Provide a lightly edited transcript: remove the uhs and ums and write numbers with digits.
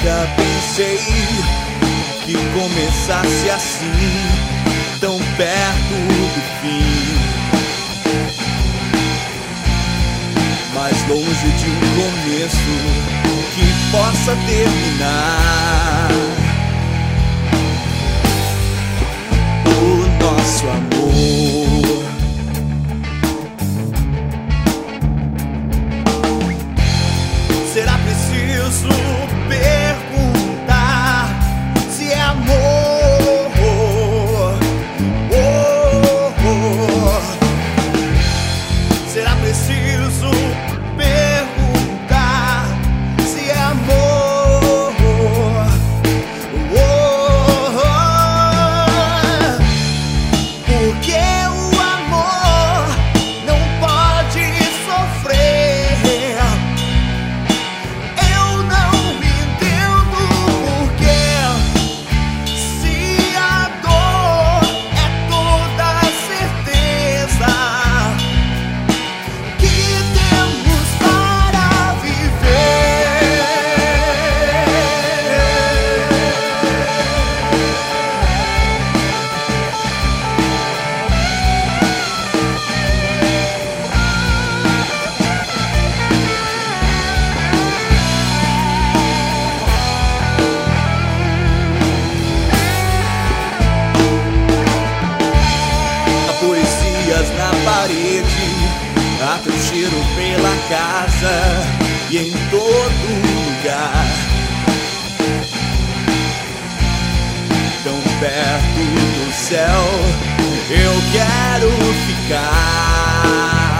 Nunca pensei que começasse assim, tão perto do fim, mais longe de um começo que possa terminar. O nosso amor será preciso perguntar se é amor. Será preciso perguntar se é amor. Porque o amor não pode sofrer. Eu não entendo porquê, se a dor é toda certeza que temos para viver. Há poesias na parede, há teu cheiro pela casa e em todo lugar, tão perto do céu eu quero ficar.